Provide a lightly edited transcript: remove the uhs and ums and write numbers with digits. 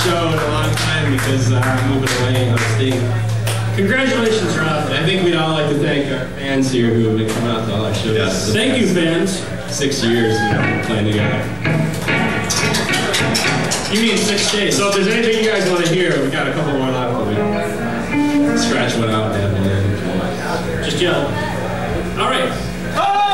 show in a long time because I'm moving away on state. Congratulations, Rob. I think we'd all like to thank our fans here who have been coming out to all our shows. Yes. Thank you, fans. 6 years we've been playing together. You mean 6 days. So if there's anything you guys want to hear, we got a couple more left. Scratch one out and have one in. Just yell. All right.